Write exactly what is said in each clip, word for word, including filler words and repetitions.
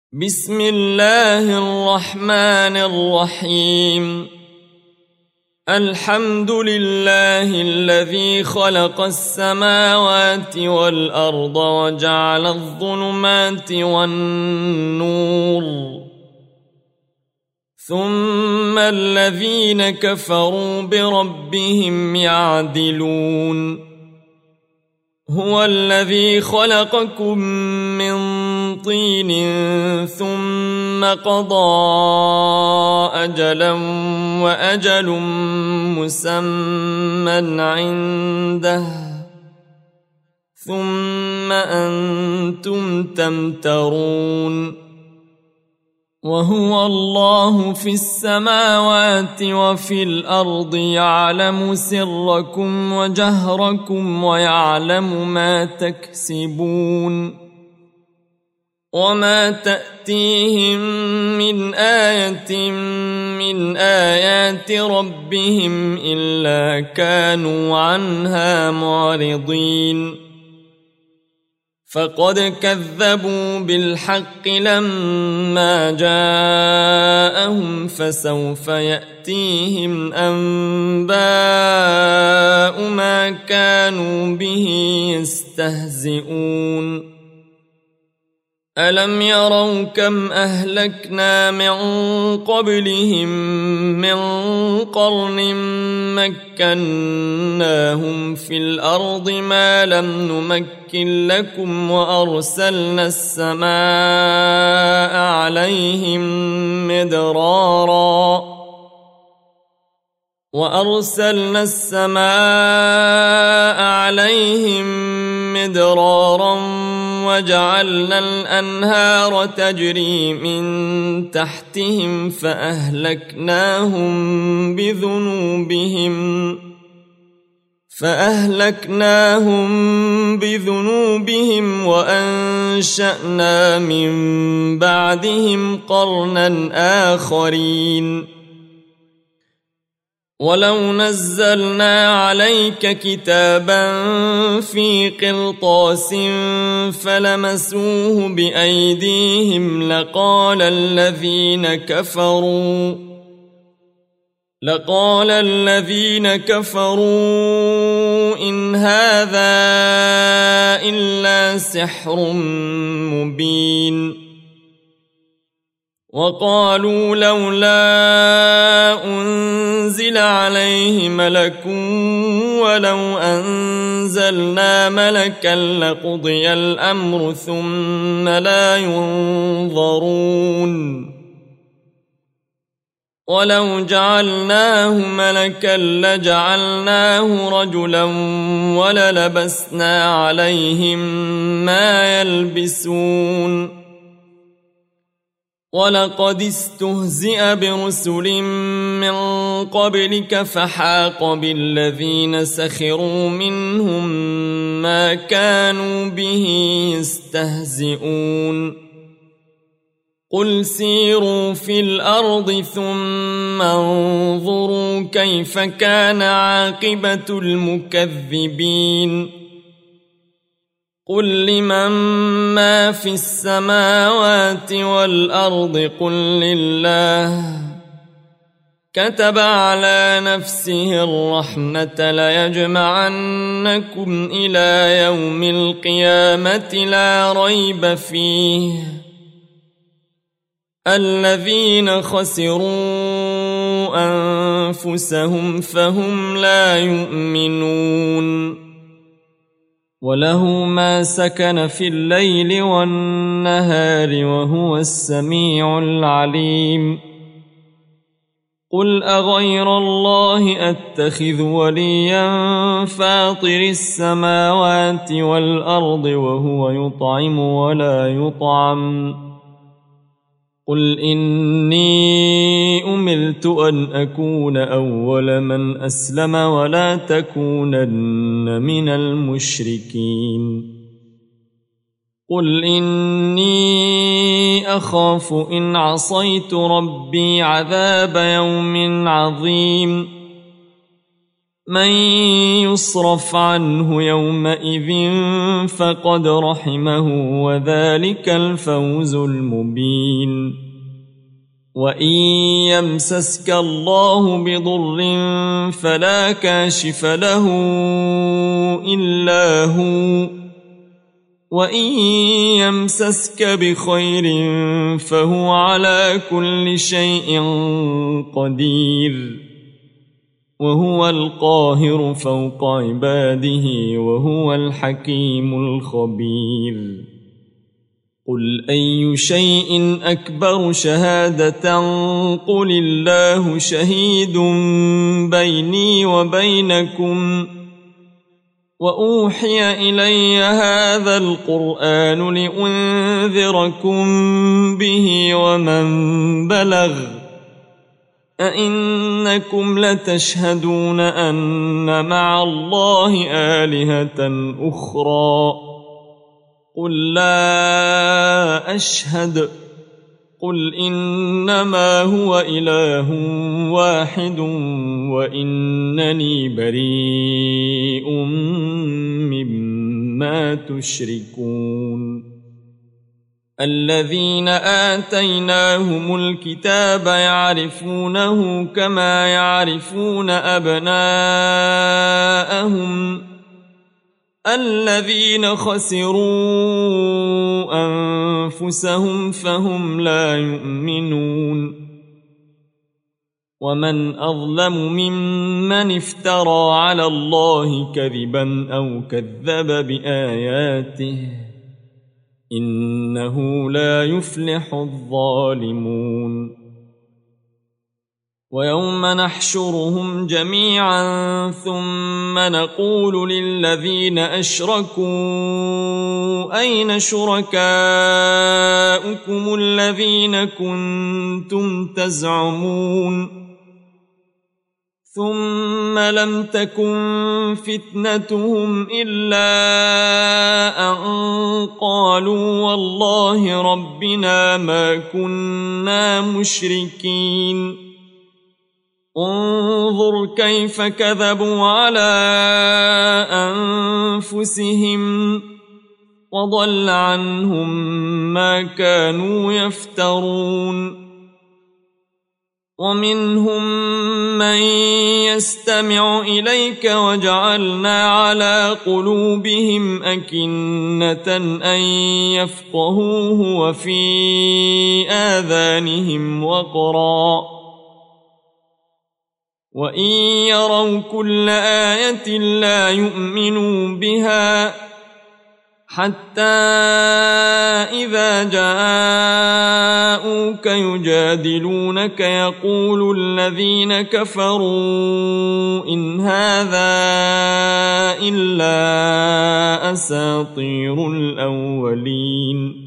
بسم الله الرحمن الرحيم. الحمد لله الذي خلق السماوات والأرض وجعل الظلمات والنور، ثم الذين كفروا بربهم يعدلون. هو الذي خلقكم من طين ثم قضى أجلا وأجل مسمى عنده ثم أنتم تمترون. وهو الله في السماوات وفي الأرض، يعلم سركم وجهركم ويعلم ما تكسبون. وما تأتيهم من آية من آيات ربهم إلا كانوا عنها معرضين. فقد كذبوا بالحق لما جاءهم، فسوف يأتيهم أنباء ما كانوا به يستهزئون. ألم يروا كم أهلكنا من قبلهم من قرن مكناهم في الأرض ما لم نمكن لكم، وأرسلنا السماء عليهم مدرارا وأرسلنا السماء عليهم مدرارا وجعلنا الأنهار تجري من تحتهم فأهلكناهم بذنوبهم فأهلكناهم بذنوبهم وأنشأنا من بعدهم قرنا آخرين. ولو نزلنا عليك كتابا في قرطاس فلمسوه بأيديهم لقال الذين كفروا لقال الذين كفروا إن هذا إلا سحر مبين. وقالوا لولا أنزل عليه ملك ولو أنزلنا ملكا لقضي الأمر ثم لا ينظرون. ولو جعلناه ملكا لجعلناه رجلا وللبسنا عليهم ما يلبسون. ولقد استهزئ برسل من قبلك فحاق بالذين سخروا منهم ما كانوا به يستهزئون. قل سيروا في الأرض ثم انظروا كيف كان عاقبة المكذبين. قل لمن ما في السماوات والأرض قل لله. كتب على نفسه الرحمة ليجمعنكم إلى يوم القيامة لا ريب فيه. الذين خسروا أنفسهم فهم لا يؤمنون. وله ما سكن في الليل والنهار وهو السميع العليم. قل أغير الله أتخذ وليا فاطر السماوات والأرض وهو يطعم ولا يطعم. قل إني أمرت أن أكون أول من أسلم ولا تكونن من المشركين. قل إني أخاف إن عصيت ربي عذاب يوم عظيم. من يصرف عنه يومئذ فقد رحمه وذلك الفوز المبين. وإن يمسسك الله بضر فلا كاشف له إلا هو، وإن يمسسك بخير فهو على كل شيء قدير، وهو القاهر فوق عباده وهو الحكيم الخبير. قل أي شيء أكبر شهادة قل الله شهيد بيني وبينكم وأوحي إلي هذا القرآن لأنذركم به ومن بلغ أئنكم لتشهدون أن مع الله آلهة أخرى قل لا أشهد قل إنما هو إله واحد وإنني بريء مما تشركون. الذين آتيناهم الكتاب يعرفونه كما يعرفون أبناءهم الذين خسروا أنفسهم فهم لا يؤمنون. ومن أظلم ممن افترى على الله كذبا أو كذب بآياته إنه لا يفلح الظالمون. ويوم نحشرهم جميعا ثم نقول للذين أشركوا أين شركاؤكم الذين كنتم تزعمون ثم لم تكن فتنتهم إلا أن قالوا والله ربنا ما كنا مشركين. انظر كيف كذبوا على أنفسهم وضل عنهم ما كانوا يفترون. ومنهم من يستمع إليك وجعلنا على قلوبهم أكنة أن يفقهوه وفي آذانهم وقرا وإن يروا كل آية لا يؤمنوا بها حتى إذا جاءوك يجادلونك يقول الذين كفروا إن هذا إلا أساطير الأولين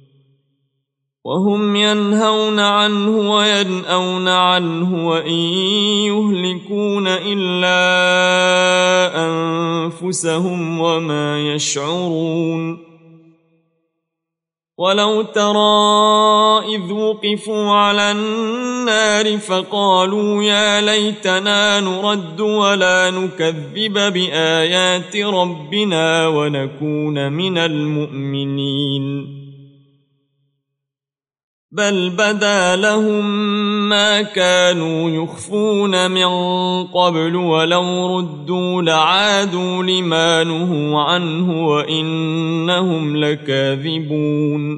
وهم ينهون عنه وينأون عنه وإن يهلكون إلا أنفسهم وما يشعرون. ولو ترى إذ وقفوا على النار فقالوا يا ليتنا نرد ولا نكذب بآيات ربنا ونكون من المؤمنين بل بدا لهم ما كانوا يخفون من قبل ولو ردوا لعادوا لما نهوا عنه وإنهم لكاذبون.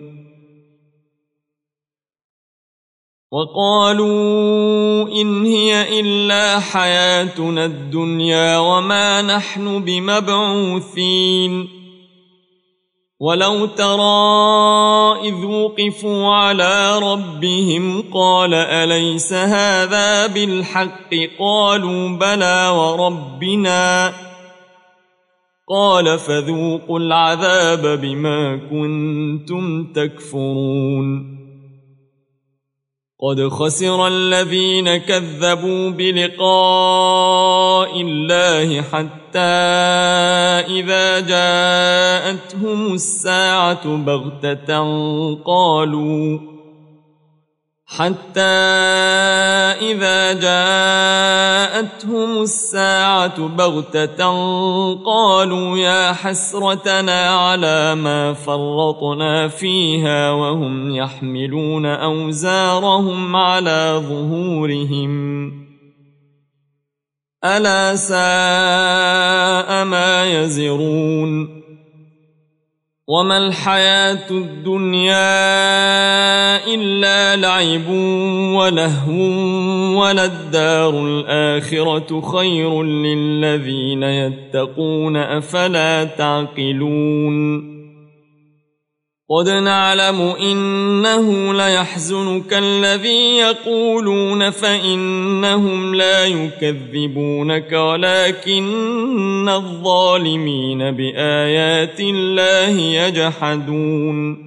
وقالوا إن هي إلا حياتنا الدنيا وما نحن بمبعوثين. ولو ترى إذ وقفوا على ربهم قال أليس هذا بالحق قالوا بلى وربنا قال فذوقوا العذاب بما كنتم تكفرون. قد خسر الذين كذبوا بلقاء الله حتى إذا جاءتهم الساعة بغتة قالوا حتى إذا جاءتهم الساعة بغتة قالوا يا حسرتنا على ما فرطنا فيها وهم يحملون أوزارهم على ظهورهم ألا ساء ما يزرون وما الحياة الدنيا إلا لعب ولهو وللدار الآخرة خير للذين يتقون أفلا تعقلون قد نعلم إنه ليحزنك الذي يقولون فإنهم لا يكذبونك ولكن الظالمين بآيات الله يجحدون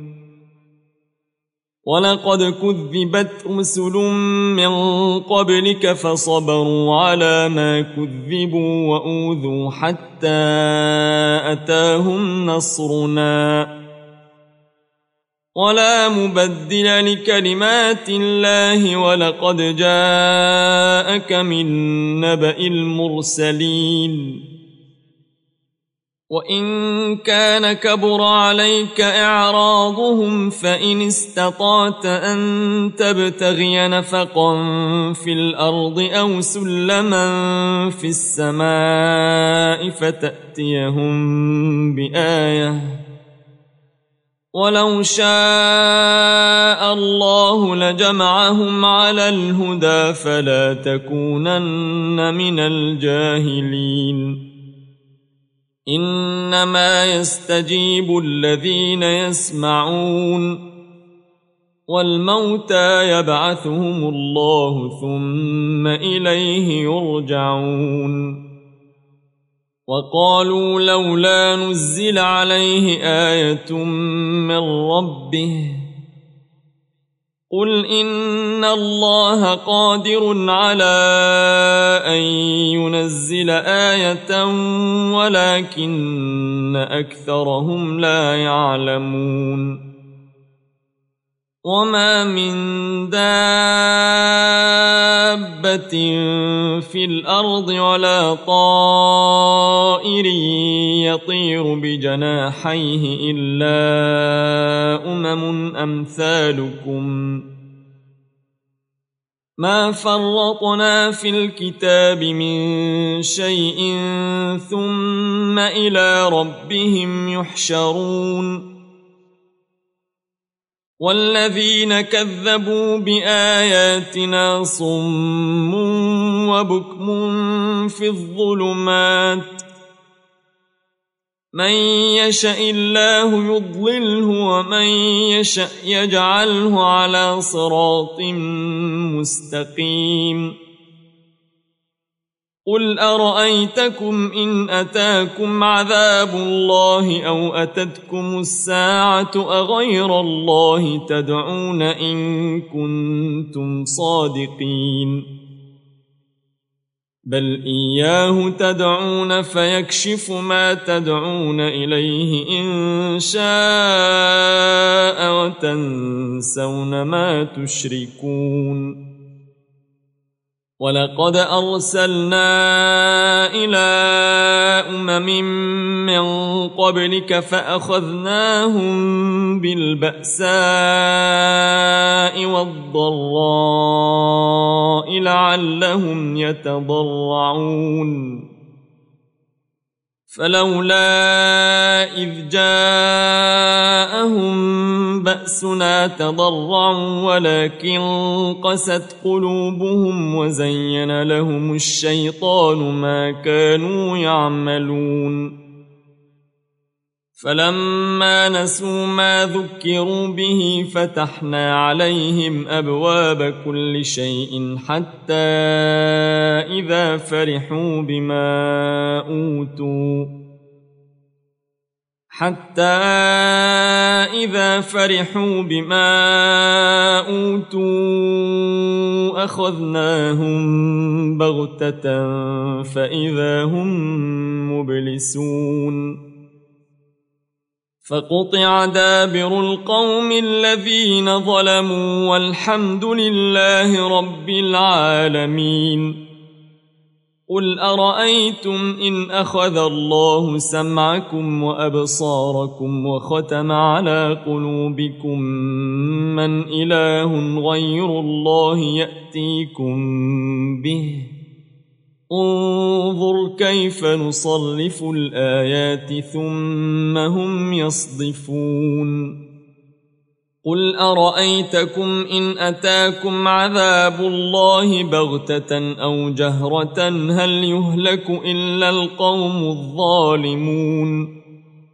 ولقد كذبت رسل من قبلك فصبروا على ما كذبوا وأوذوا حتى أتاهم نصرنا ولا مبدل لكلمات الله ولقد جاءك من نبأ المرسلين وإن كان كبر عليك إعراضهم فإن استطعت أن تبتغي نفقا في الأرض أو سلما في السماء فتأتيهم بآية ولو شاء الله لجمعهم على الهدى فلا تكونن من الجاهلين إنما يستجيب الذين يسمعون والموتى يبعثهم الله ثم إليه يرجعون وقالوا لولا نزل عليه آية من ربه قل إن الله قادر على أن ينزل آية ولكن أكثرهم لا يعلمون وما من دابة في الأرض ولا طائر يطير بجناحيه إلا أمم أمثالكم ما فرطنا في الكتاب من شيء ثم إلى ربهم يحشرون والذين كذبوا بآياتنا صم وبكم في الظلمات من يشاء الله يضلله ومن يشاء يجعله على صراط مستقيم قل أرأيتكم إن أتاكم عذاب الله أو أتتكم الساعة أغير الله تدعون إن كنتم صادقين بل إياه تدعون فيكشف ما تدعون إليه إن شاء وتنسون ما تشركون ولقد أرسلنا إلى أمم من قبلك فأخذناهم بالبأساء والضراء لعلهم يتضرعون فلولا إذ جاءهم بأسنا تضرعوا ولكن قست قلوبهم وزين لهم الشيطان ما كانوا يعملون فلما نسوا ما ذكروا به فتحنا عليهم أبواب كل شيء حتى إذا فرحوا بما أوتوا حتى إذا فرحوا بما أوتوا أخذناهم بغتة فإذا هم مبلسون فقطع دابر القوم الذين ظلموا والحمد لله رب العالمين. قل أرأيتم إن أخذ الله سمعكم وأبصاركم وختم على قلوبكم من إله غير الله يأتيكم به؟ انظر كيف نصرف الآيات ثم هم يصدفون. قل أرأيتكم إن أتاكم عذاب الله بغتة أو جهرة هل يهلك إلا القوم الظالمون؟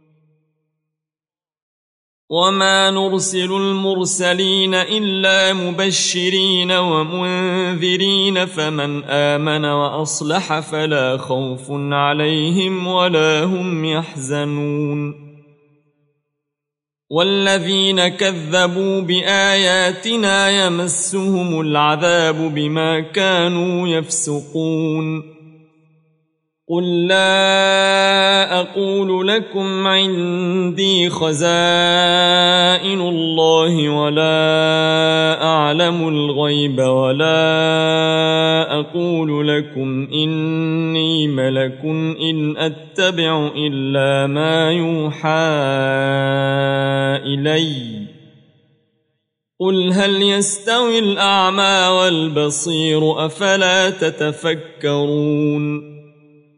وما نرسل المرسلين إلا مبشرين ومنذرين فمن آمن وأصلح فلا خوف عليهم ولا هم يحزنون. والذين كذبوا بآياتنا يمسهم العذاب بما كانوا يفسقون. قل لا أقول لكم عندي خزائن الله ولا أعلم الغيب ولا أقول لكم إني ملك إن أتبع إلا ما يوحى إلي. قل هل يستوي الأعمى والبصير أفلا تتفكرون.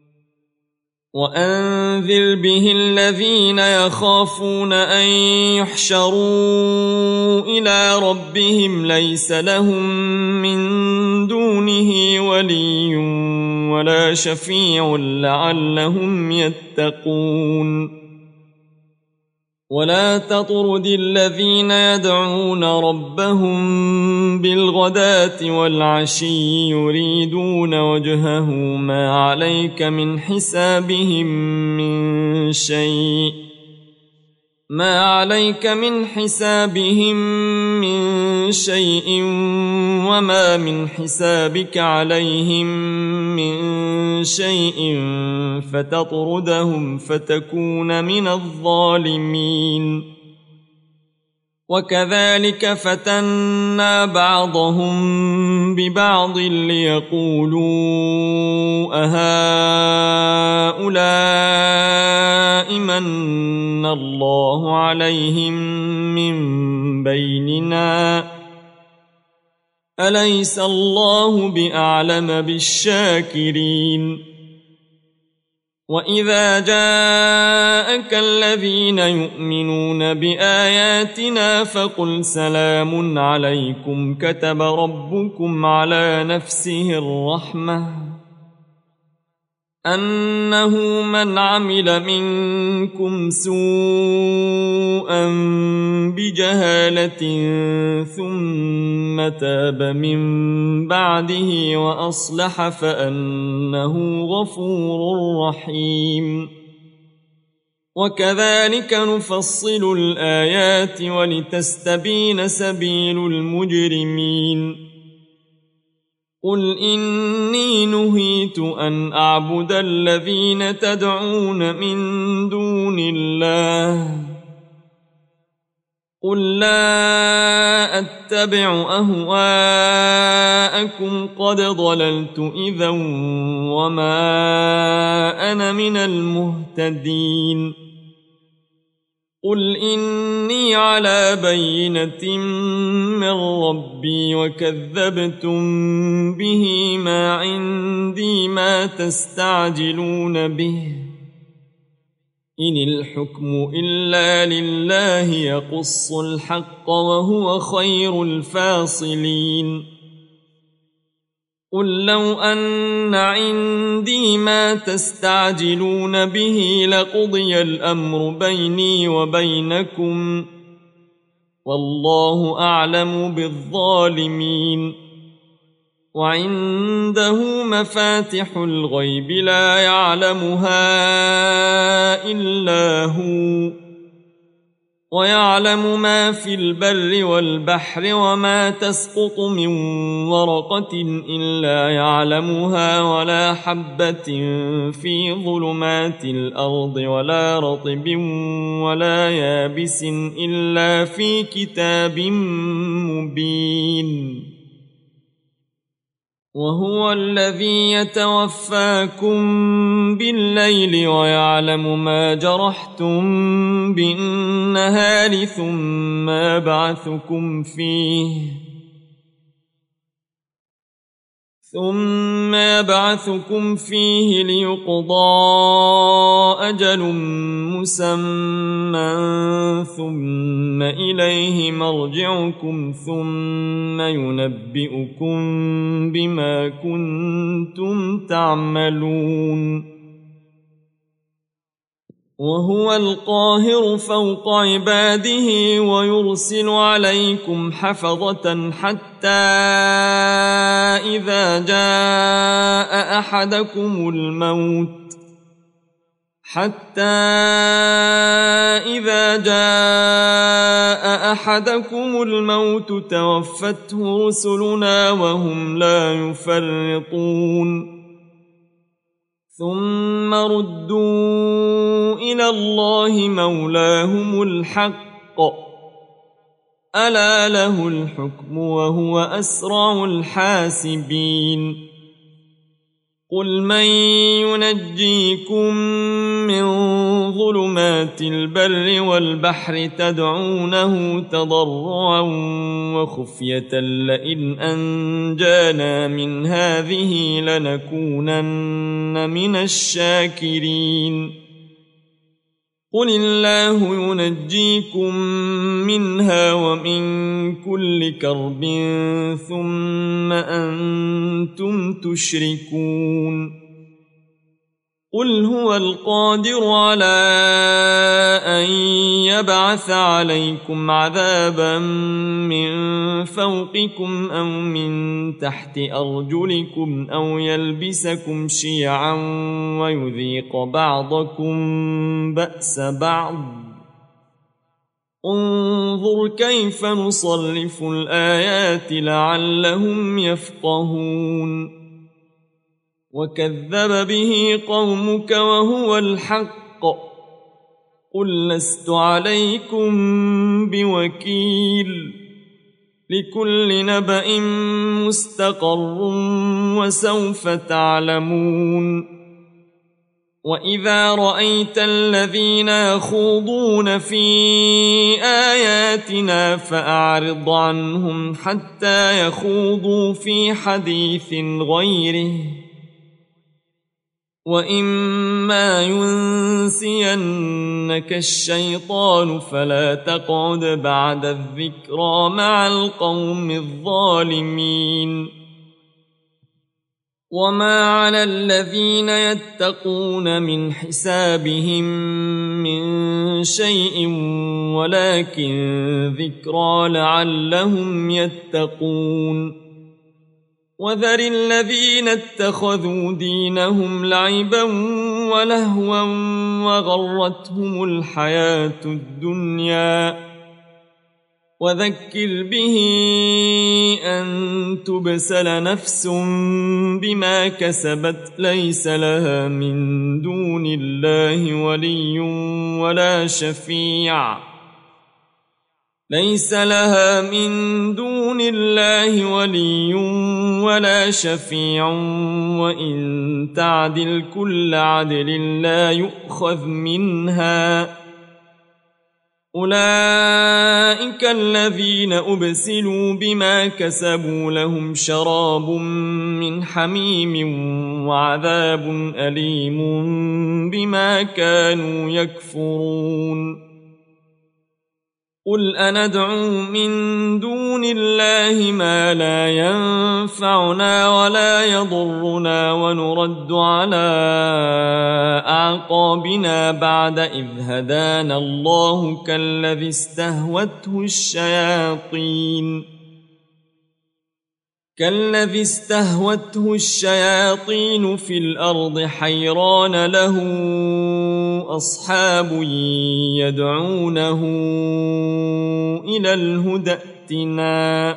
وأنذر به الذين يخافون أن يحشروا إلى ربهم ليس لهم من دونه ولي ولا شفيع لعلهم يتقون. ولا تطرد الذين يدعون ربهم بالغداة والعشي يريدون وجهه ما عليك من حسابهم من شيء ما عليك من حسابهم من شيء وما من حسابك عليهم من شيء فتطردهم فتكون من الظالمين. وكذلك فتنا بعضهم ببعض ليقولوا أهؤلاء من الله عليهم من بيننا أليس الله بأعلم بالشاكرين. وإذا جاءك الذين يؤمنون بآياتنا فقل سلام عليكم كتب ربكم على نفسه الرحمة أنه من عمل منكم سوءا بجهالة ثم تاب من بعده وأصلح فأنه غفور رحيم. وكذلك نفصل الآيات ولتستبين سبيل المجرمين. قل إني نهيت أن أعبد الذين تدعون من دون الله قل لا أتبع أهواءكم قد ضللت إذا وما أنا من المهتدين. قل إني على بينة من ربي وكذبتم به ما عندي ما تستعجلون به إن الحكم إلا لله يقص الحق وهو خير الفاصلين. قل لو أن عندي ما تستعجلون به لقضي الأمر بيني وبينكم والله أعلم بالظالمين. وعنده مفاتح الغيب لا يعلمها إلا هو ويعلم ما في البر والبحر وما تسقط من ورقة إلا يعلمها ولا حبة في ظلمات الأرض ولا رطب ولا يابس إلا في كتاب مبين. وهو الذي يتوفاكم بالليل ويعلم ما جرحتم بالنهار ثم يبعثكم فيه ثم يبعثكم فيه ليقضى أجل مسمى ثم إليه مرجعكم ثم ينبئكم بما كنتم تعملون. وهو القاهر فوق عباده ويرسل عليكم حفظة حتى إذا جاء أحدكم الموت حتى إذا جاء أحدكم الموت توفته رسلنا وهم لا يفرطون ثم ردوا إلى الله مولاهم الحق ألا له الحكم وهو أسرع الحاسبين. قل من ينجيكم من ظلمات البر والبحر تدعونه تضرعا وخفية لئن أنجانا من هذه لنكونن من الشاكرين. قل الله ينجيكم منها ومن كل كرب ثم أنتم تشركون. قل هو القادر على أن يبعث عليكم عذابا من فوقكم أو من تحت أرجلكم أو يلبسكم شيعا ويذيق بعضكم بأس بعض. انظر كيف نصرف الآيات لعلهم يفقهون. وكذب به قومك وهو الحق قل لست عليكم بوكيل لكل نبأ مستقر وسوف تعلمون. وإذا رأيت الذين يخوضون في آياتنا فأعرض عنهم حتى يخوضوا في حديث غيره وإما ينسينك الشيطان فلا تقعد بعد الذكرى مع القوم الظالمين. وما على الذين يتقون من حسابهم من شيء ولكن ذكرى لعلهم يتقون. وذر الذين اتخذوا دينهم لعبا ولهوا وغرتهم الحياة الدنيا وذكر به أن تبسل نفس بما كسبت ليس لها من دون الله ولي ولا شفيع ليس لها من دون الله ولي ولا شفيع وإن تعدل كل عدل لا يؤخذ منها. أولئك الذين أبسلوا بما كسبوا لهم شراب من حميم وعذاب أليم بما كانوا يكفرون. قل أندعو من دون الله ما لا ينفعنا ولا يضرنا ونرد على أعقابنا بعد إذ هدانا الله كالذي استهوته الشياطين كالذي استهوته الشياطين في الأرض حيران له أصحاب يدعونه إلى الهدى ائتنا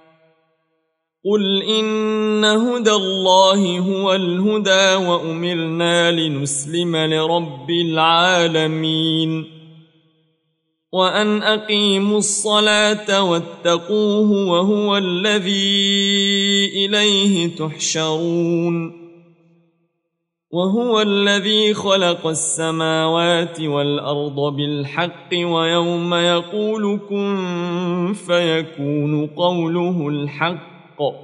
قل إن هدى الله هو الهدى وأمرنا لنسلم لرب العالمين وأن أقيموا الصلاة واتقوه وهو الذي إليه تحشرون وهو الذي خلق السماوات والأرض بالحق ويوم يقول كن فيكون قوله الحق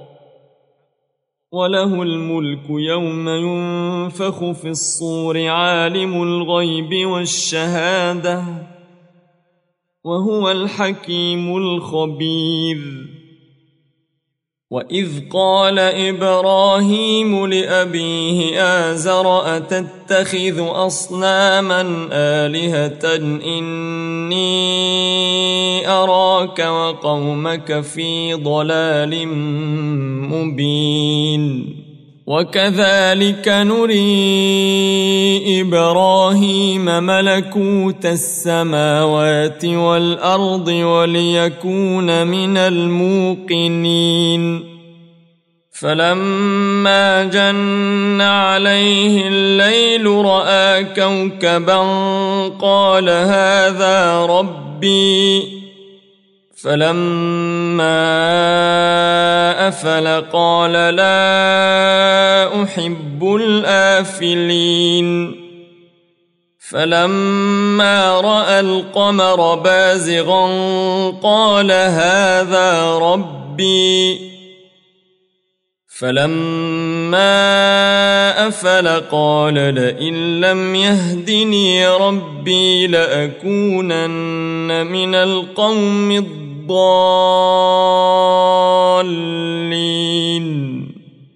وله الملك يوم ينفخ في الصور عالم الغيب والشهادة وهو الحكيم الخبير وإذ قال إبراهيم لأبيه آزر أتتخذ أصناما آلهة إني أراك وقومك في ضلال مبين وكذلك نري إبراهيم ملكوت السماوات والأرض وليكون من الموقنين فلما جن عليه الليل رأى كوكبا قال هذا ربي فلما أفل قال لا أحب الآفلين فلما رأى القمر بازغا قال هذا ربي فلما أفل قال لئن لم يهدني ربي لأكونن من القوم الضالين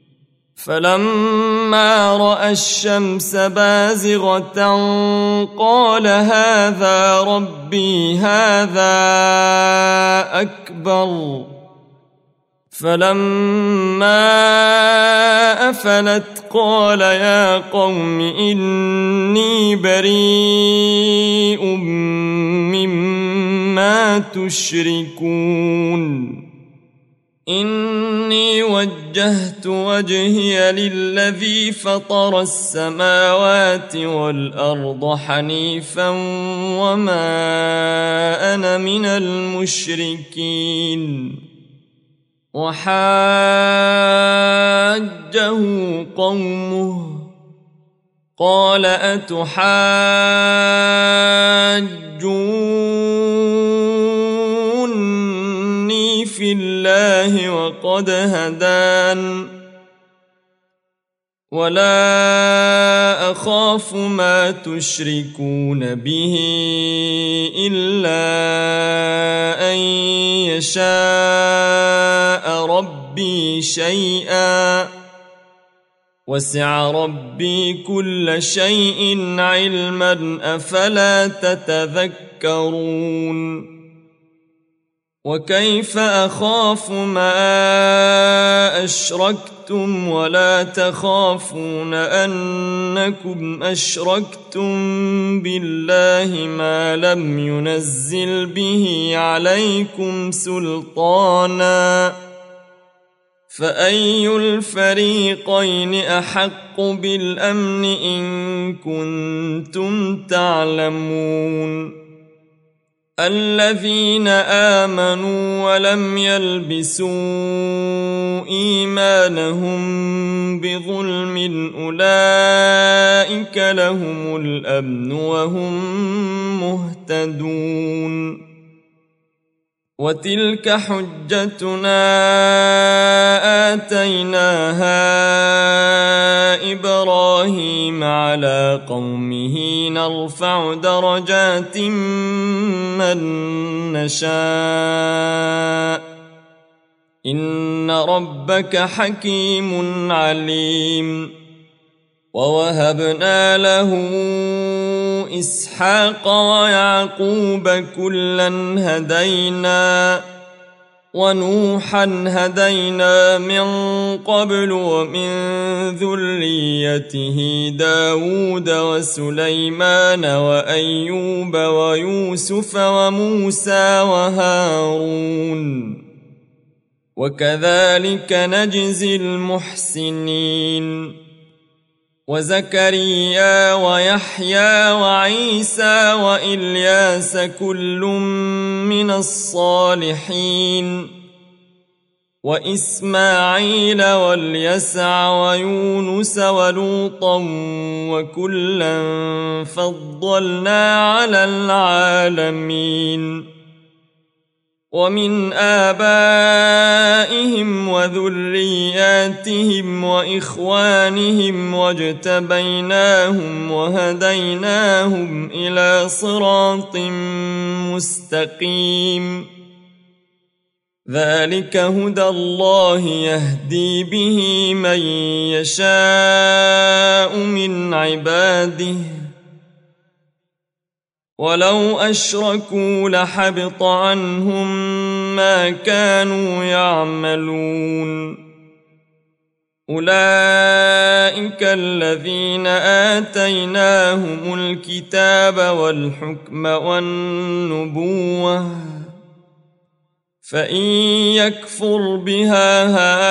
فلما رأى الشمس بازغة قال هذا ربي هذا أكبر فلما أفلت قال يا قوم إني بريء مما تشركون إني وجهت وجهي للذي فطر السماوات والأرض حنيفا وما أنا من المشركين وحاجه قومه قال أتحاجوني في الله وقد هدان ولا أخاف ما تشركون به إلا أن يشاء ربي شيئا وسع ربي كل شيء علما أفلا تتذكرون وكيف أخاف ما أشركتم ولا تخافون أنكم أشركتم بالله ما لم ينزل به عليكم سلطانا فأي الفريقين أحق بالأمن إن كنتم تعلمون الذين آمنوا ولم يلبسوا إيمانهم بظلم أولئك لهم الأمن وهم مهتدون وتلك حجتنا آتيناها إبراهيم على قومه نرفع درجات من نشاء إن ربك حكيم عليم ووهبنا له إسحاق ويعقوب كلا هدينا ونوحا هدينا من قبل ومن ذريته داود وسليمان وأيوب ويوسف وموسى وهارون وكذلك نجزي المحسنين وزكريا ويحيى وعيسى وإلياس كل من الصالحين وإسماعيل واليسع ويونس ولوطا وكلا فضلنا على العالمين ومن آبائهم وذرياتهم وإخوانهم واجتبيناهم وهديناهم إلى صراط مستقيم ذلك هدى الله يهدي به من يشاء من عباده ولو أشركوا لحبط عنهم ما كانوا يعملون أولئك الذين آتيناهم الكتاب والحكم والنبوة فإن يكفر بها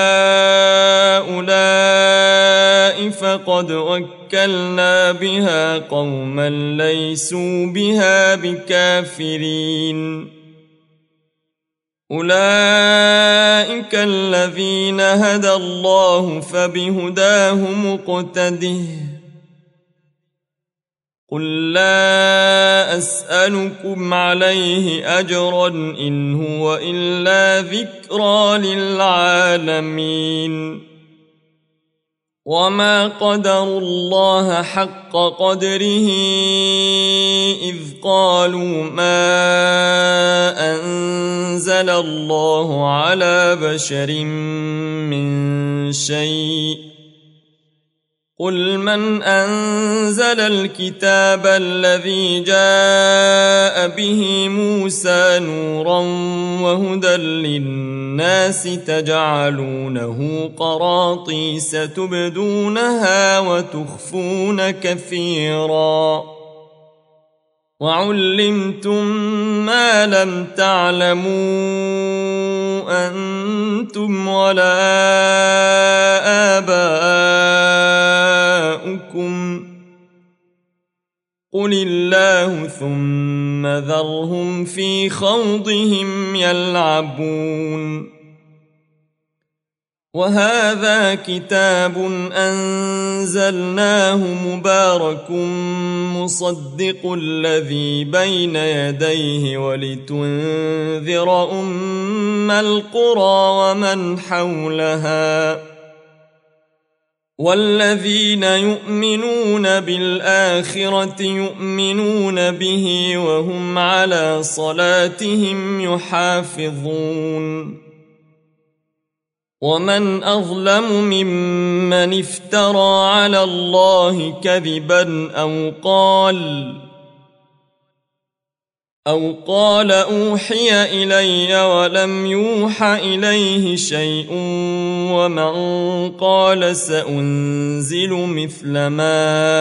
هؤلاء فقد وكلنا بها قوما ليسوا بها بكافرين أولئك الذين هدى الله فبهداه مقتده قل لا أسألكم عليه أجرا إن هو إلا ذكرى للعالمين وما قدروا الله حق قدره إذ قالوا ما أنزل الله على بشر من شيء قل من أنزل الكتاب الذي جاء به موسى نورا وهدى للناس تجعلونه قراطيس تبدونها وتخفون كثيرا وعلمتم ما لم تعلموا أنتم ولا آباؤكم قل الله ثم ذرهم في خوضهم يلعبون وهذا كتاب أنزلناه مبارك مصدق الذي بين يديه ولتنذر أم القرى ومن حولها والذين يؤمنون بالآخرة يؤمنون به وهم على صلاتهم يحافظون ومن أظلم ممن افترى على الله كذبا أو قال أو قال أوحي إلي ولم يوح إليه شيء ومن قال سأنزل مثل ما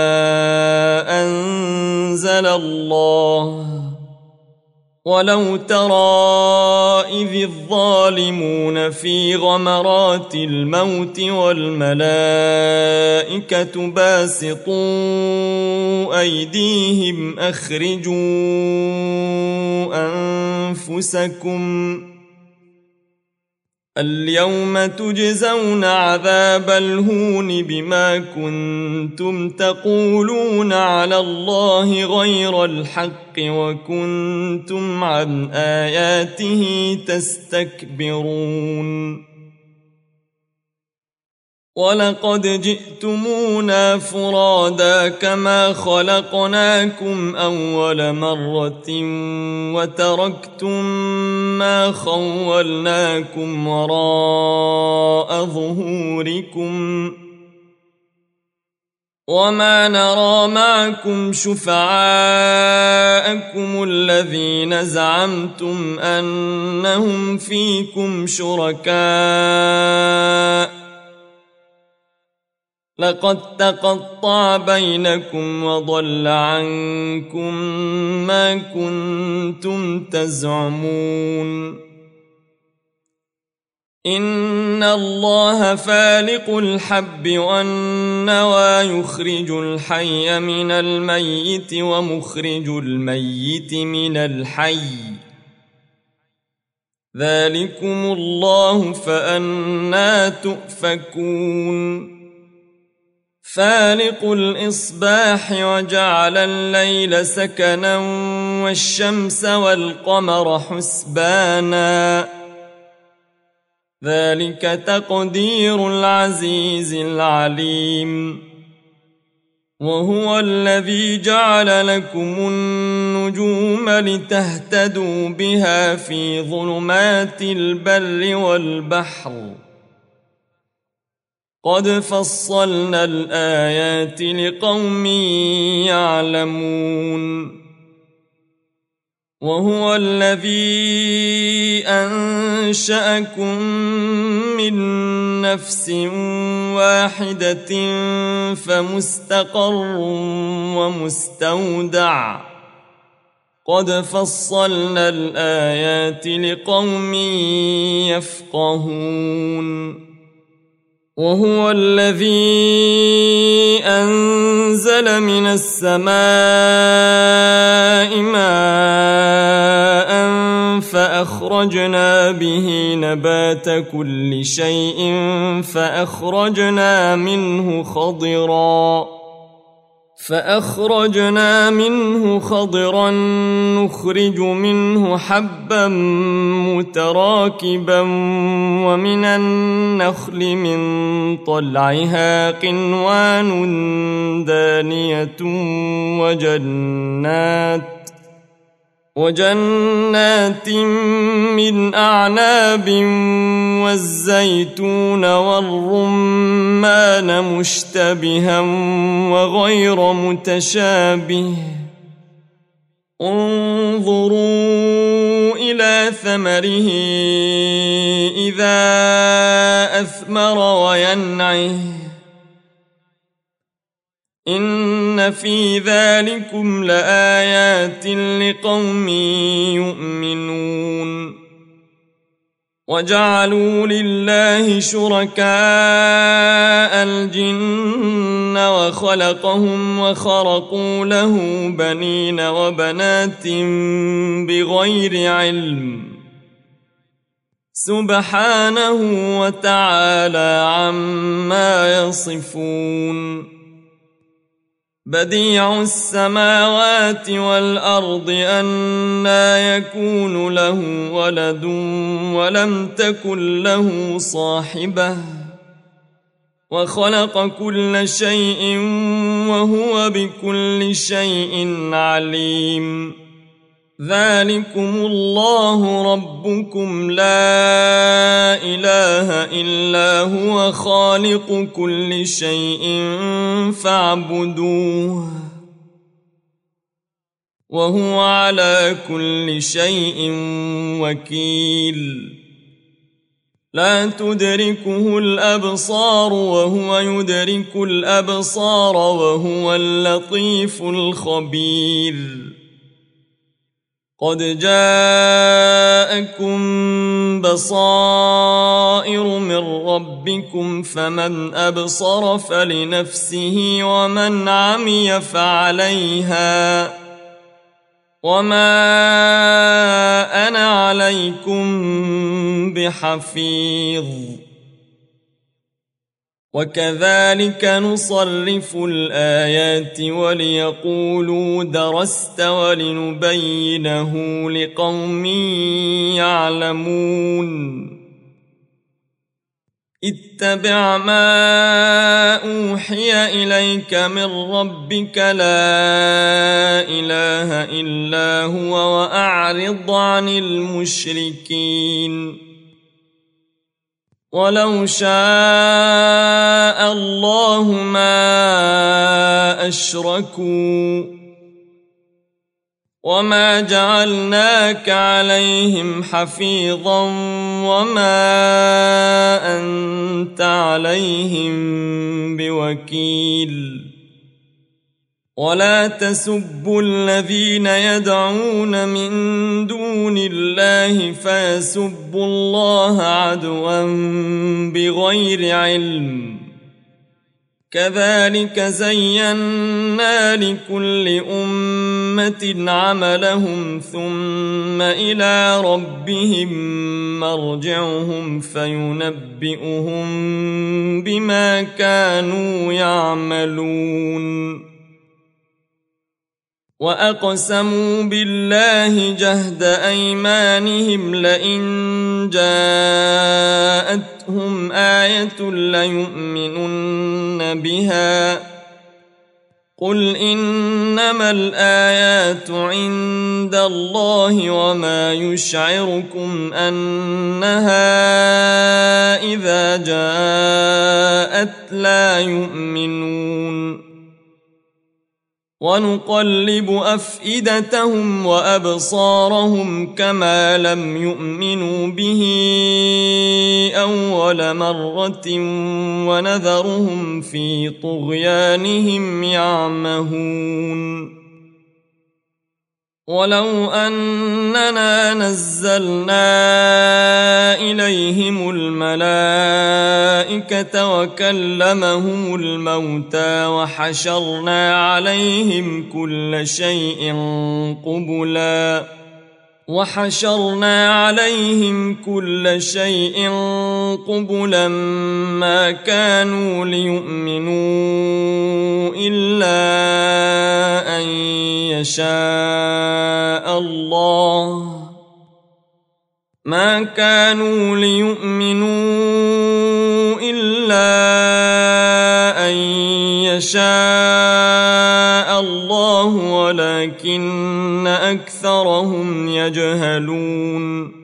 أنزل الله ولو ترى إذ الظالمون في غمرات الموت والملائكة باسطوا أيديهم أخرجوا أنفسكم اليوم تجزون عذاب الهون بما كنتم تقولون على الله غير الحق وكنتم عن آياته تستكبرون ولقد جئتمونا فرادا كما خلقناكم أول مرة وتركتم ما خولناكم وراء ظهوركم وما نرى معكم شفعاءكم الذين زعمتم أنهم فيكم شركاء لقد تقطع بينكم وضل عنكم ما كنتم تزعمون إن الله فالق الحب والنوى يخرج الحي من الميت ومخرج الميت من الحي ذلكم الله فأنى تؤفكون فالق الإصباح وجعل الليل سكنا والشمس والقمر حسبانا ذلك تقدير العزيز العليم وهو الذي جعل لكم النجوم لتهتدوا بها في ظلمات البر والبحر قد فصلنا الآيات لقوم يعلمون وهو الذي أنشأكم من نفس واحدة فمستقر ومستودع قد فصلنا الآيات لقوم يفقهون وهو الذي أنزل من السماء ماء فأخرجنا به نبات كل شيء فأخرجنا منه خضرا فأخرجنا منه خضرا نخرج منه حبا متراكبا ومن النخل من طلعها قنوان دانية وجنات وجنات من أعناب والزيتون والرمان مشتبها وغير متشابه انظروا إلى ثمره إذا أثمر وينعه إن في ذلكم لآيات لقوم يؤمنون وجعلوا لله شركاء الجن وخلقهم وخرقوا له بنين وبنات بغير علم سبحانه وتعالى عما يصفون بديع السماوات والأرض أنى يكون له ولد ولم تكن له صاحبة وخلق كل شيء وهو بكل شيء عليم ذلكم الله ربكم لا إله إلا هو خالق كل شيء فاعبدوه وهو على كل شيء وكيل لا تدركه الأبصار وهو يدرك الأبصار وهو اللطيف الخبير قد جاءكم بصائر من ربكم فمن أبصر فلنفسه ومن عمي فعليها وما أنا عليكم بحفيظ وكذلك نصرف الآيات وليقولوا درست ولنبينه لقوم يعلمون اتبع ما أوحي إليك من ربك لا إله إلا هو وأعرض عن المشركين ولو شاء الله ما أشركوا وما جعلناك عليهم حفيظا وما أنت عليهم بوكيل ولا تسبوا الذين يدعون من دون الله فيسبوا الله عدوا بغير علم كذلك زينا لكل أمة عملهم ثم إلى ربهم مرجعهم فينبئهم بما كانوا يعملون وأقسموا بالله جهد أيمانهم لئن جاءتهم آية ليؤمنن بها قل إنما الآيات عند الله وما يشعركم أنها إذا جاءت لا يؤمنون ونقلب أفئدتهم وأبصارهم كما لم يؤمنوا به أول مرة ونذرهم في طغيانهم يعمهون ولو أننا نزلنا إليهم الملائكة وكلمهم الموتى وحشرنا عليهم كل شيء قبلا وحشرنا عليهم كل شيء قبلا ما كانوا ليؤمنوا إلا أن يشاء الله ما كانوا ليؤمنوا إلا أن يشاء الله ولكن أكثرهم يجهلون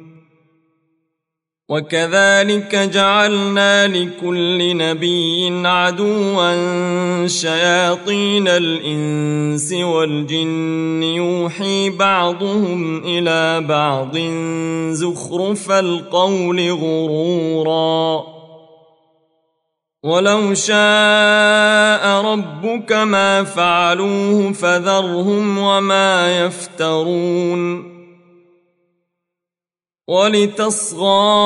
وكذلك جعلنا لكل نبي عدوا شياطين الإنس والجن يوحي بعضهم إلى بعض زخرف القول غرورا ولو شاء ربك ما فعلوه فذرهم وما يفترون ولتصغى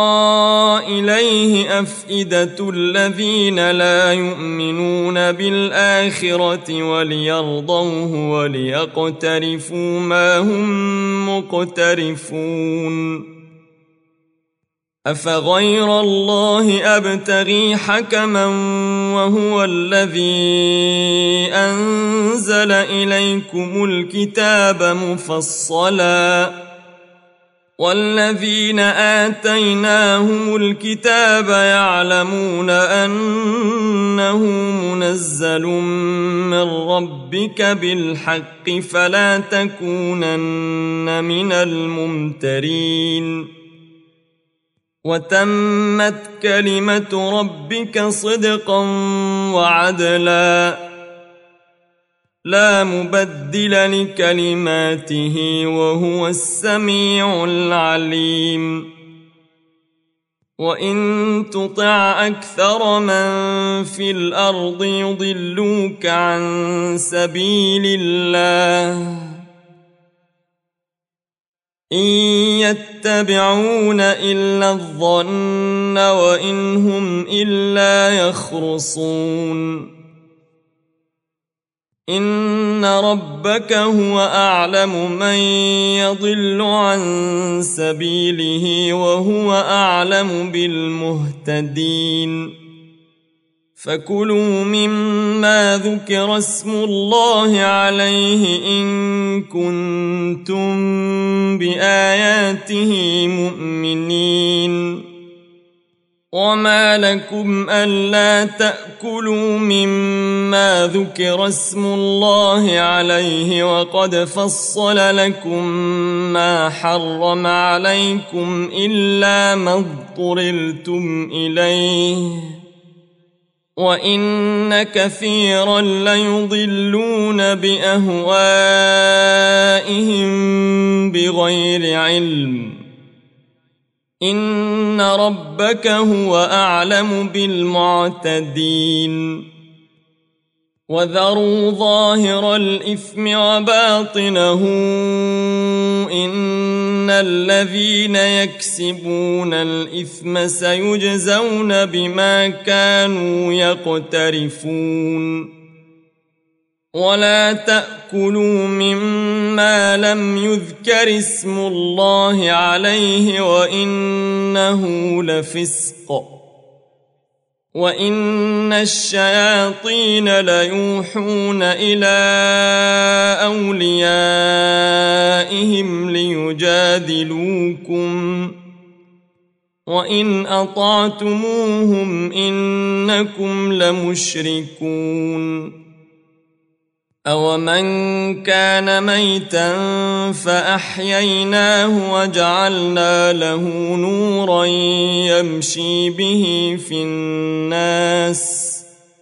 إليه أفئدة الذين لا يؤمنون بالآخرة وليرضوه وليقترفوا ما هم مقترفون أفغير الله أبتغي حكما وهو الذي أنزل إليكم الكتاب مفصلا والذين آتيناهم الكتاب يعلمون أنه منزل من ربك بالحق فلا تكونن من الممترين وتمت كلمة ربك صدقا وعدلا لا مبدل لكلماته وهو السميع العليم وإن تطع أكثر من في الأرض يضلوك عن سبيل الله إن يتبعون إلا الظن وإن هم إلا يخرصون إن ربك هو أعلم من يضل عن سبيله وهو أعلم بالمهتدين فكلوا مما ذكر اسم الله عليه إن كنتم بآياته مؤمنين وما لكم ألا تأكلوا مما ذكر اسم الله عليه وقد فصل لكم ما حرم عليكم إلا ما اضطررتم إليه وإن كثيرا ليضلون بأهوائهم بغير علم إن ربك هو أعلم بالمعتدين وذروا ظاهر الإثم وباطنه إن الذين يكسبون الإثم سيجزون بما كانوا يقترفون ولا تأكلوا مما لم يذكر اسم الله عليه وإنه لفسق وإن الشياطين ليوحون إلى أوليائهم ليجادلوكم وإن أطعتموهم إنكم لمشركون أومن كان ميتا فأحييناه وجعلنا له نورا يمشي به في الناس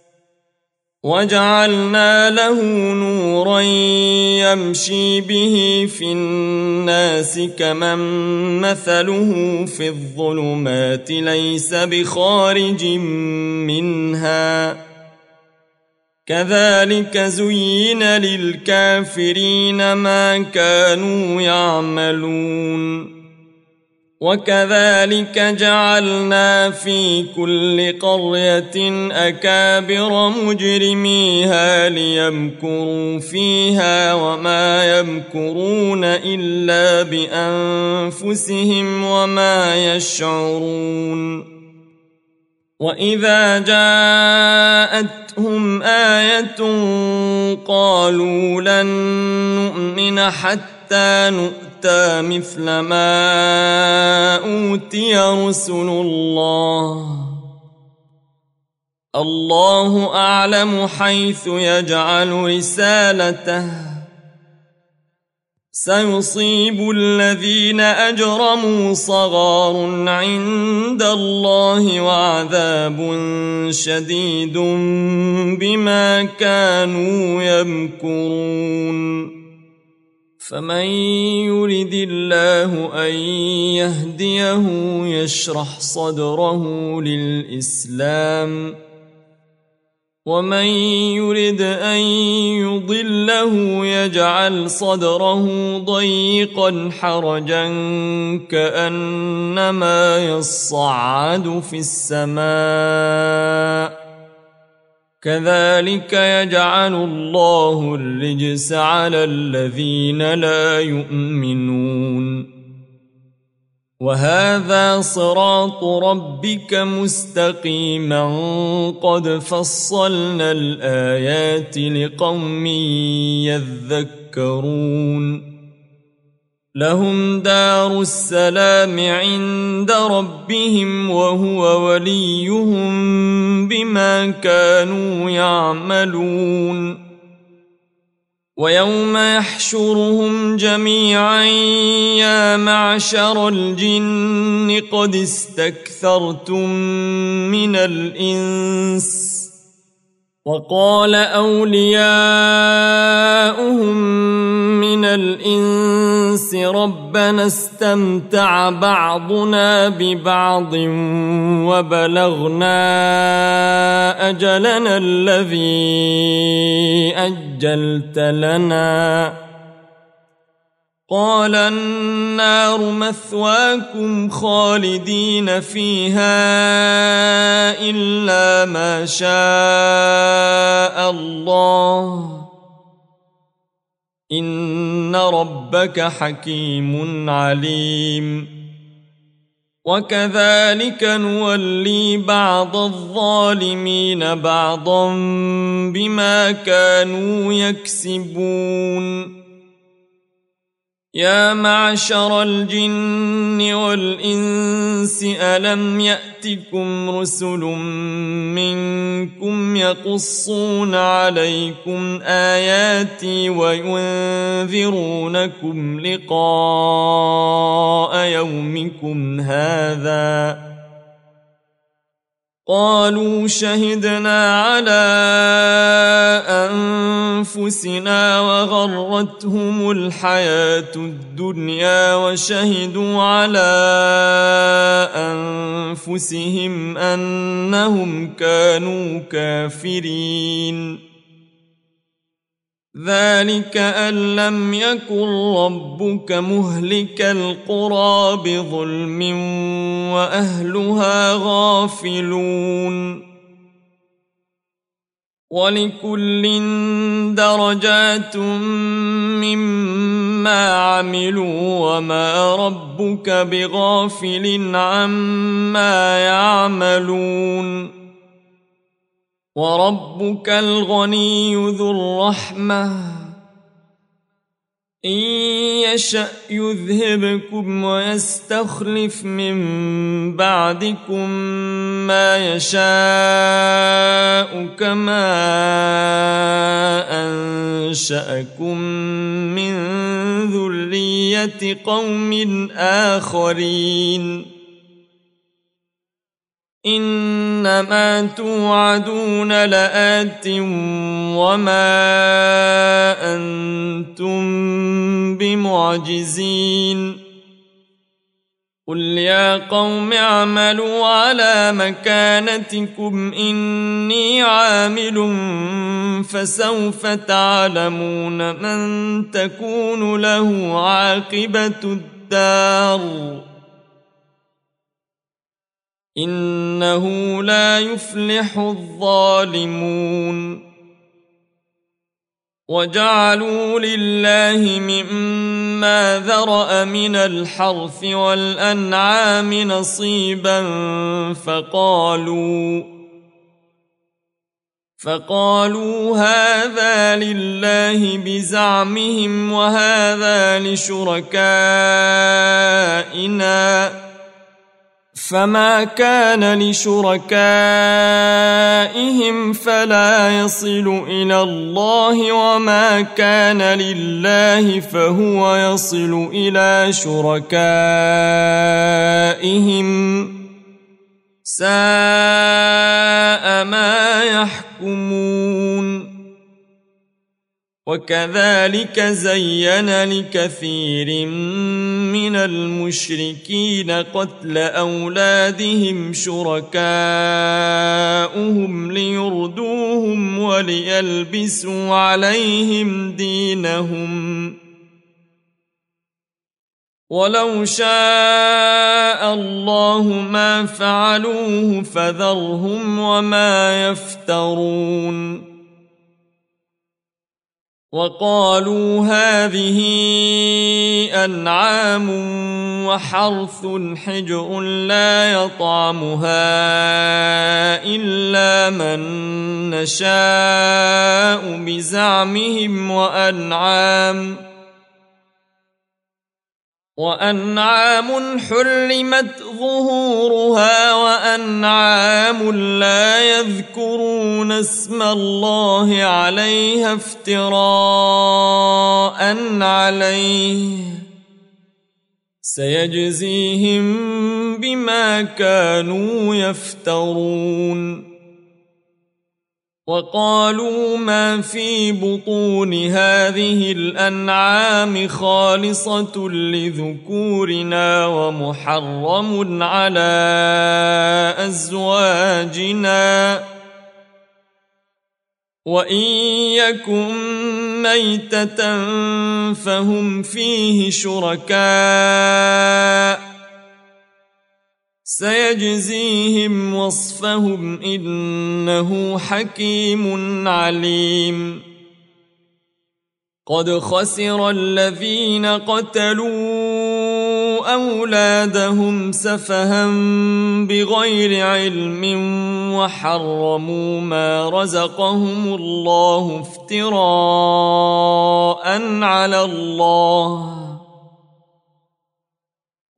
وجعلنا له نورا يمشي به في الناس كمن مثله في الظلمات ليس بخارج منها كذلك زين للكافرين ما كانوا يعملون وكذلك جعلنا في كل قرية أكابر مجرميها ليمكروا فيها وما يمكرون إلا بأنفسهم وما يشعرون وإذا جاءتهم آية قالوا لن نؤمن حتى نؤتى مثل ما أوتي رسل الله الله أعلم حيث يجعل رسالته سيصيب الذين أجرموا صغار عند الله وعذاب شديد بما كانوا يمكرون فمن يرد الله أن يهديه يشرح صدره للإسلام ومن يرد أن يضله يجعل صدره ضيقا حرجا كأنما يصعد في السماء كذلك يجعل الله الرجس على الذين لا يؤمنون وهذا صراط ربك مستقيما قد فصلنا الآيات لقوم يذكرون لهم دار السلام عند ربهم وهو وليهم بما كانوا يعملون ويوم يحشرهم جميعا يا معشر الجن قد استكثرتم من الإنس وقال أولياؤهم من الإنس ربنا استمتع بعضنا ببعض وبلغنا أجلنا الذي أجلت لنا قال النار مثواكم خالدين فيها إلا ما شاء الله إن ربك حكيم عليم وكذلك نولي بعض الظالمين بعضا بما كانوا يكسبون يا معشر الجن والإنس ألم يأتكم رسل منكم يقصون عليكم آياتي وينذرونكم لقاء يومكم هذا؟ قالوا شهدنا على أنفسنا وغرتهم الحياة الدنيا وشهدوا على أنفسهم أنهم كانوا كافرين. ذلك أن لم يكن ربك مهلك القرى بظلم وأهلها غافلون. ولكل درجات مما عملوا وما ربك بغافل عما يعملون. وربك الغني ذو الرحمة إن يشأ يذهبكم ويستخلف من بعدكم ما يشاء كما أنشأكم من ذرية قوم آخرين. إنما توعدون لآت وما أنتم بمعجزين. قل يا قوم اعملوا على مكانتكم إني عامل فسوف تعلمون من تكون له عاقبة الدار إنه لا يفلح الظالمون. وجعلوا لله مما ذرأ من الحرث والأنعام نصيبا فقالوا فقالوا هذا لله بزعمهم وهذا لشركائنا فما كان لشركائهم فلا يصل إلى الله وما كان لله فهو يصل إلى شركائهم ساء ما يحكمون. وكذلك زين لكثير من المشركين قتل أولادهم شركاؤهم ليردوهم وليلبسوا عليهم دينهم ولو شاء الله ما فعلوه فذرهم وما يفترون. وقالوا هذه أنعام وحرث حجر لا يطعمها إلا من نشاء بزعمهم وأنعام وأنعام حرمت ظهورها وأنعام لا يذكرون اسم الله عليها افتراء عليه سيجزيهم بما كانوا يفترون. وقالوا ما في بطون هذه الأنعام خالصة لذكورنا ومحرم على أزواجنا وإن يكن ميتة فهم فيه شركاء سيجزيهم وصفهم إنه حكيم عليم. قد خسر الذين قتلوا أولادهم سفها بغير علم وحرموا ما رزقهم الله افتراء على الله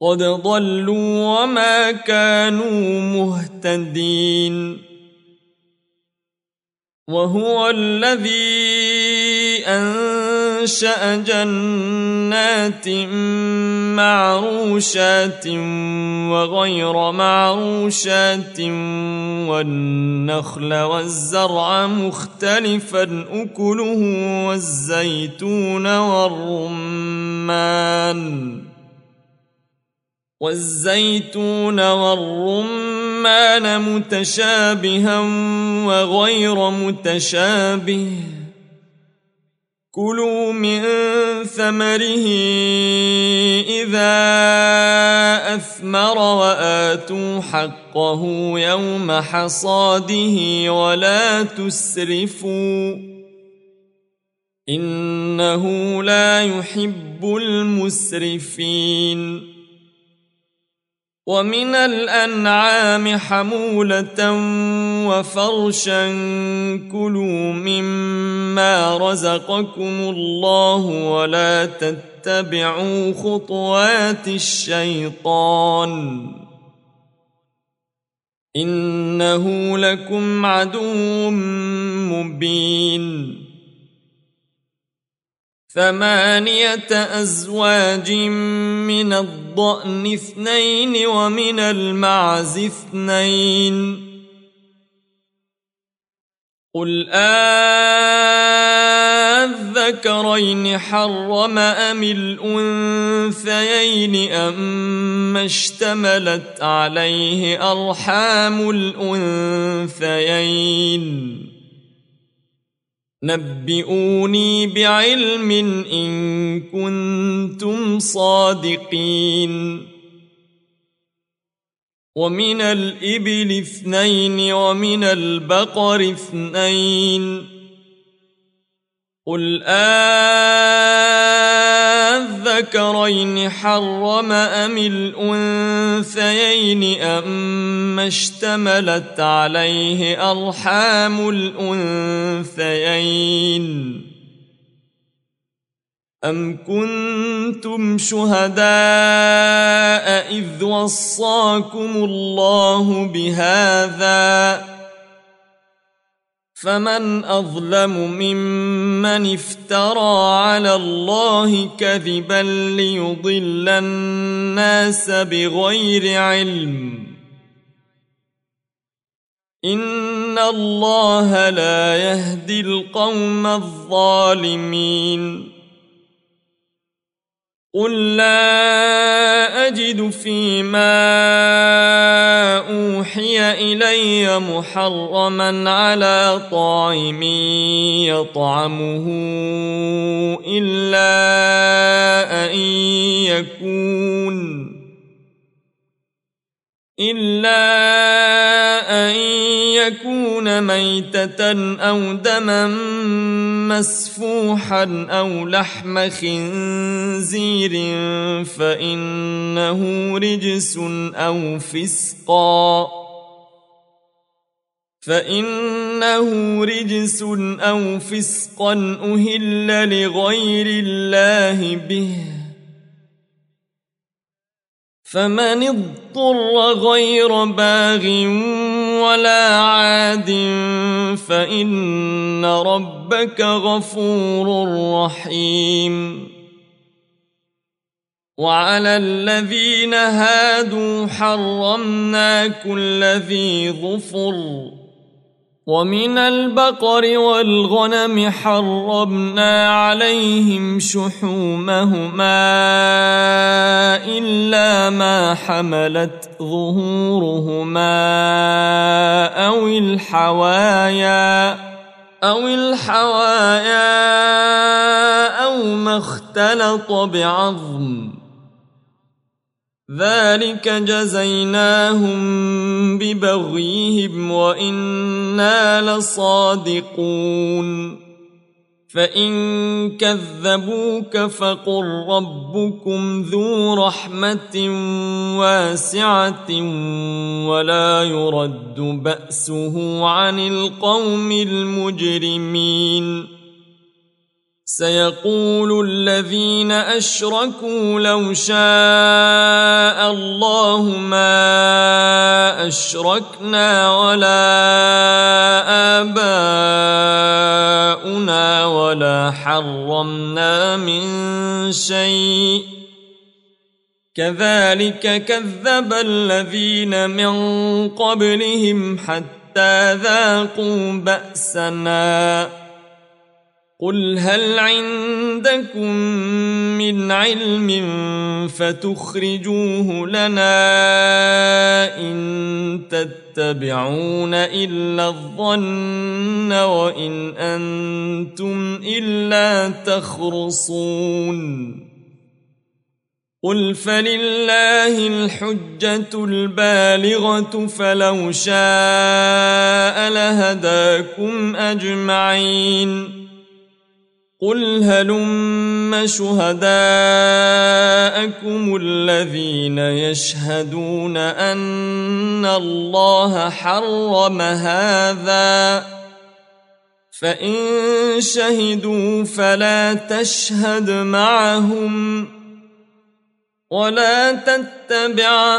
قد ضلوا وما كانوا مهتدين وهو الذي أنشأ جنات معروشات وغير معروشات والنخل والزرع مختلفا أكله والزيتون والرمان والزيتون والرمان متشابها وغير متشابه كلوا من ثمره إذا أثمر وآتوا حقه يوم حصاده ولا تسرفوا إنه لا يحب المسرفين ومن الأنعام حمولة وفرشا كلوا مما رزقكم الله ولا تتبعوا خطوات الشيطان إنه لكم عدو مبين ثمانية أزواج من الضأن اثنين ومن المعز اثنين قل آذكرين حرم أم الأنثيين أما اشتملت عليه أرحام الأنثيين نبئوني بعلم إن كنتم صادقين ومن الإبل اثنين ومن البقر اثنين قل آذكرين حرم أم الأنثيين أما اشتملت عليه أرحام الأنثيين أم كنتم شهداء إذ وصاكم الله بهذا فمن أظلم ممن افترى على الله كذبا ليضل الناس بغير علم إن الله لا يهدي القوم الظالمين قل لا أجد فيما أوحي إلي محرما على طاعم يطعمه إلا أن يكون إلا أن يكون ميتة أو دما مسفوحا أو لحم خنزير فإنه رجس أو فسقا فإنه رجس أو فسقا أهل لغير الله به فمن اضطر غير باغ ولا عاد فإن ربك غفور رحيم وعلى الذين هادوا حرمنا كل ذي ظفر ومن البقر والغنم حرمنا عليهم شحومهما إلا ما حملت ظهورهما أو الحوايا أو الحوايا أو ما اختلط بعظم ذلك جزيناهم ببغيهم وإنا لصادقون فإن كذبوك فقل ربكم ذو رحمة واسعة ولا يرد بأسه عن القوم المجرمين سيقول الذين أشركوا لو شاء الله ما أشركنا ولا آباؤنا ولا حرمنا من شيء كذلك كذب الذين من قبلهم حتى ذاقوا بأسنا قل هل عندكم من علم فتخرجوه لنا إن تتبعون إلا الظن وإن أنتم إلا تخرصون قل فلله الحجة البالغة فلو شاء لهداكم أجمعين قل هلم شهداءكم الذين يشهدون أن الله حرم هذا فإن شهدوا فلا تشهد معهم ولا تتبع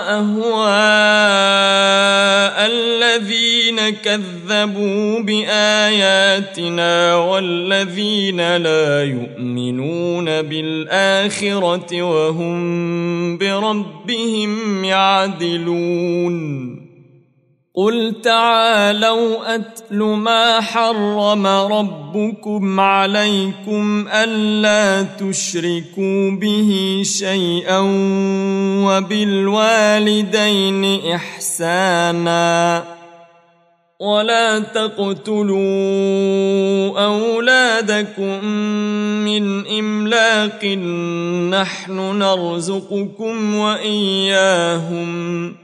أهواء الذين كذبوا بآياتنا والذين لا يؤمنون بالآخرة وهم بربهم يعدلون قل تعالوا أتل ما حرم ربكم عليكم ألا تشركوا به شيئا وبالوالدين إحسانا ولا تقتلوا أولادكم من إملاق نحن نرزقكم وإياهم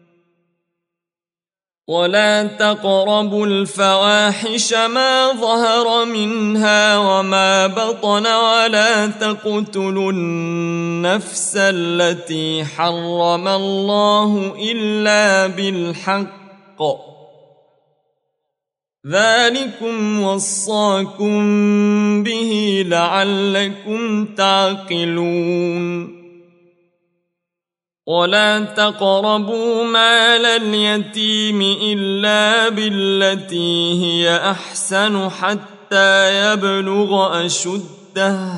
ولا تقربوا الفواحش ما ظهر منها وما بطن ولا تقتلوا النفس التي حرم الله إلا بالحق ذلكم وصاكم به لعلكم تعقلون ولا تقربوا مال اليتيم إلا بالتي هي أحسن حتى يبلغ أشده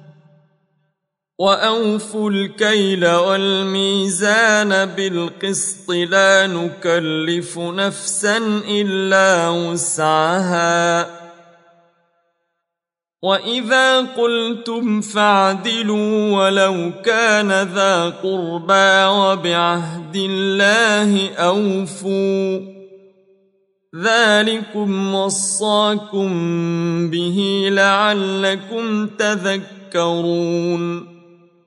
وأوفوا الكيل والميزان بالقسط لا نكلف نفسا إلا وسعها وإذا قلتم فاعدلوا ولو كان ذا قربى وبعهد الله أوفوا ذلكم وصاكم به لعلكم تذكرون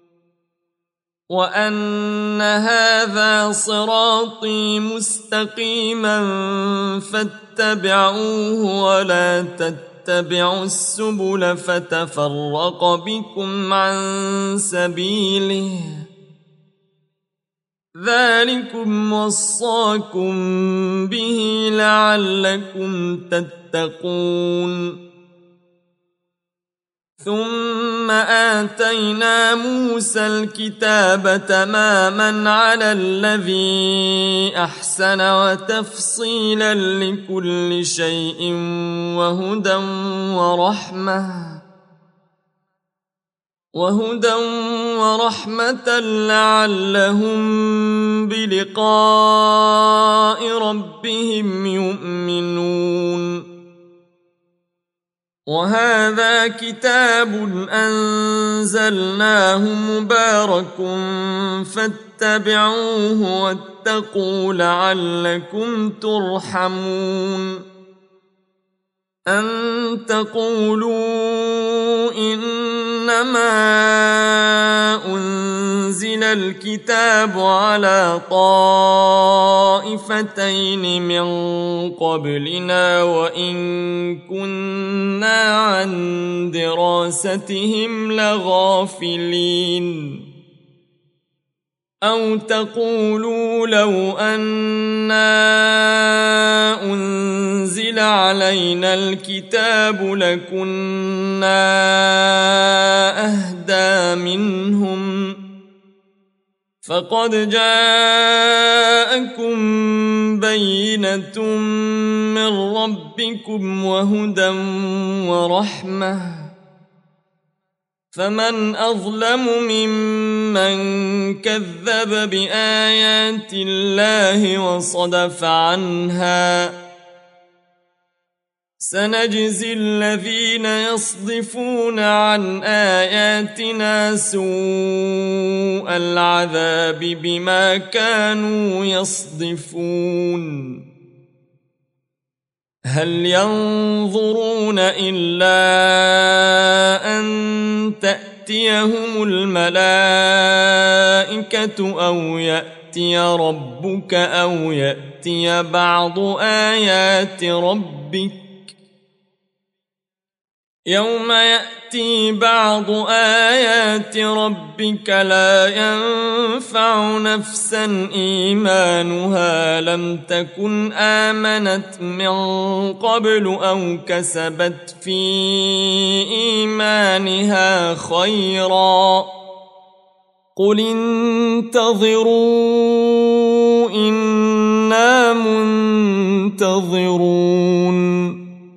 وأن هذا صراطي مستقيما فاتبعوه ولا تتبعوا اتبعوا السبل فتفرق بكم عن سبيله ذلكم وصاكم به لعلكم تتقون ثم آتينا موسى الكتاب تماما على الذي أحسن وتفصيلا لكل شيء وهدى ورحمة وهدى ورحمة لعلهم بلقاء ربهم يؤمنون وهذا كتاب أنزلناه مبارك فاتبعوه واتقوا لعلكم ترحمون أن تقولوا إنما أنزل الكتاب على طائفتين من قبلنا وإن كنا عن دراستهم لغافلين أو تقولوا لو أنا أنزل نزل علينا الكتاب لكنا أهدى منهم فقد جاءكم بينة من ربكم وهدى ورحمة فمن أظلم ممن كذب بآيات الله وصدف عنها سنجزي الذين يصدفون عن آياتنا سوء العذاب بما كانوا يصدفون هل ينظرون إلا أن تأتيهم الملائكة أو يأتي ربك أو يأتي بعض آيات ربك يوم يأتي بعض آيات ربك لا ينفع نفسا إيمانها لم تكن آمنت من قبل أو كسبت في إيمانها خيرا قل انتظروا إنا منتظرون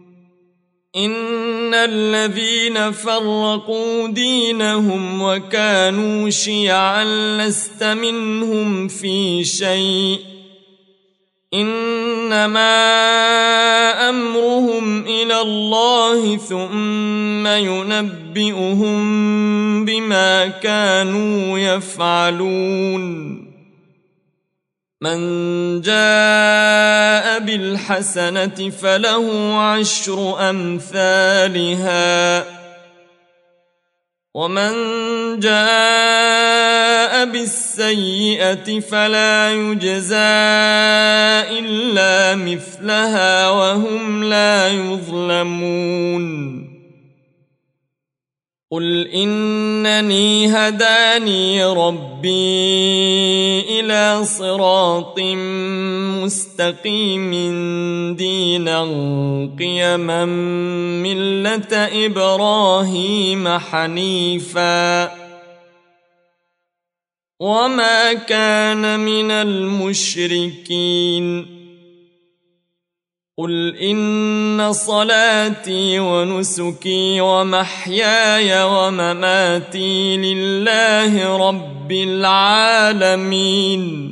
إن الذين فرقوا دينهم وكانوا شيعا لست منهم في شيء إنما أمرهم إلى الله ثم ينبئهم بما كانوا يفعلون من جاء بالحسنة فله عشر أمثالها ومن جاء بالسيئة فلا يجزى إلا مثلها وهم لا يظلمون قل إنني هداني ربي إلى صراط مستقيم دينا قيما ملة إبراهيم حنيفا وما كان من المشركين قل إن صلاتي ونسكي ومحياي ومماتي لله رب العالمين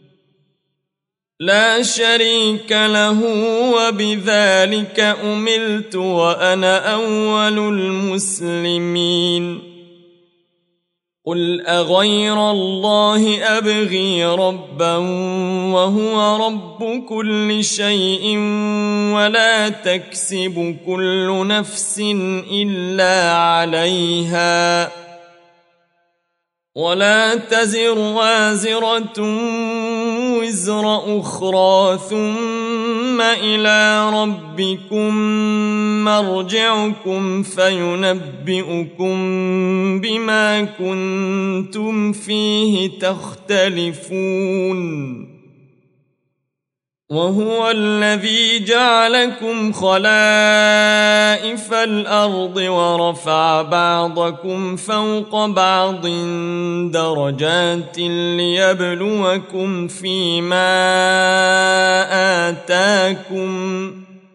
لا شريك له وبذلك أمرت وأنا أول المسلمين قل أغير الله أبغي ربا وهو رب كل شيء ولا تكسب كل نفس إلا عليها ولا تزر وازرة وزر أخرى ثم إلى ربكم مرجعكم فينبئكم بما كنتم فيه تختلفون وهو الذي جعلكم خلائف الأرض ورفع بعضكم فوق بعض درجات ليبلوكم فيما آتاكم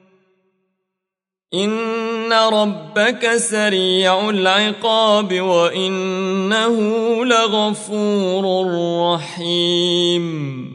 إن ربك سريع العقاب وإنه لغفور رحيم